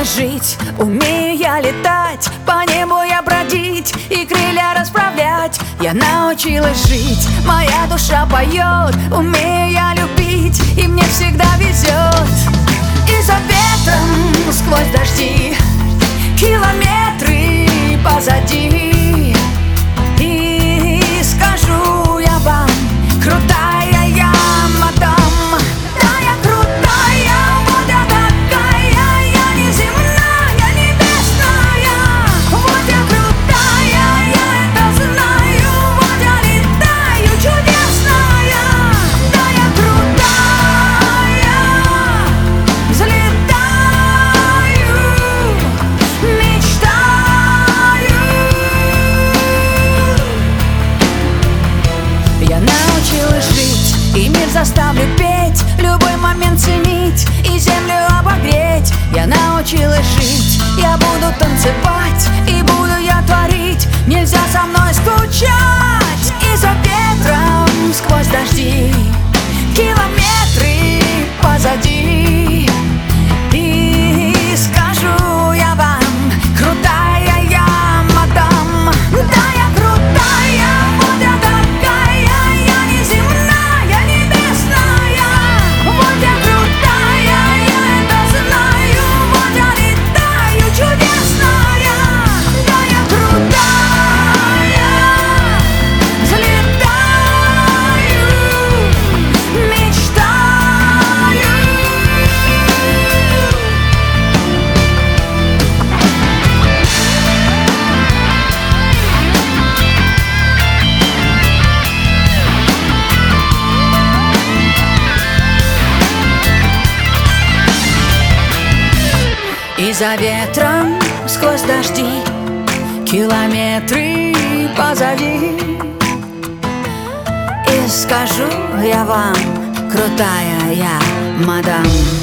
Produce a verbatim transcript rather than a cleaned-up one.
научилась жить, умею я летать, по небу я бродить и крылья расправлять. Я научилась жить, моя душа поет, умею я любить, и мне всегда везет. И за ветром, сквозь дожди, километры позади, и скажу я вам: крутая я, мадам. Да, я крутая, вот я такая, я неземная, небесная. Вот я крутая, я это знаю, вот я летаю, чудесная. Да, я крутая, взлетаю, мечтаю. Я научилась жить, и мир заставлю петь, любой момент ценить и землю обогреть. Я научилась жить, я буду танцевать, и буду я творить, нельзя со мной скучать. И за ветром, сквозь дожди, километры позади, и скажу я вам: крутая я, мадам. Да, я крутая, вот я такая, я неземная, небесная. Вот я крутая, я это знаю, вот я летаю, чудесная. Да, я крутая, взлетаю, мечтаю. И за ветром, сквозь дожди, километры позади, и скажу я вам: крутая я, мадам.